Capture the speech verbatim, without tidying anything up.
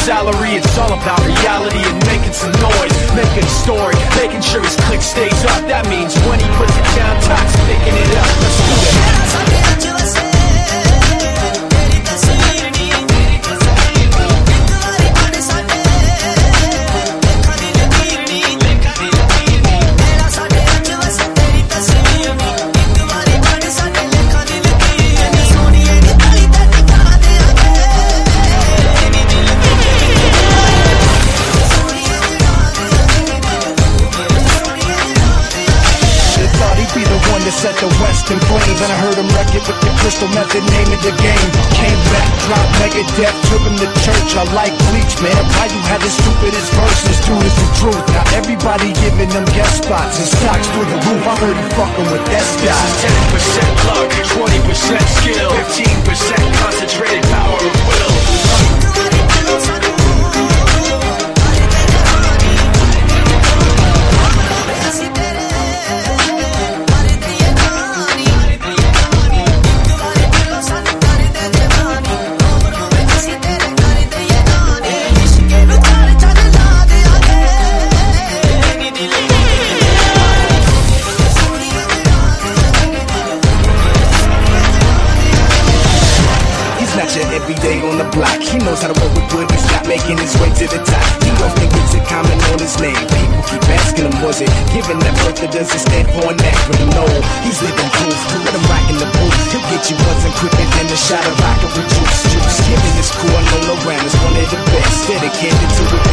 salary. It's all about reality and making some noise, making a story, making sure his click stays up. That means when he puts it down, Tox picking it up. Let's do it. Set the West in flames, and I heard him wreck it with the crystal method, name of the game. Came back, dropped Megadeth, took him to church. I like Bleach, man. Why you had the stupidest verses? Dude, it's the truth. Now everybody giving them guest spots and stocks through the roof. I heard he fucking with that stock. ten percent luck, twenty percent skill, fifteen percent concentrated power of will. Every day on the block, he knows how to work with wood, he's not making his way to the top. He often gets a comment on his name. People keep asking him, was it given that birth that doesn't stand for an acronym? No, he's living proof. Let him rock in the booth. He'll get you once and quicker than a shot of rocket with juice. Juice, giving his cool, I know no round is one of the best. Dedicated to it.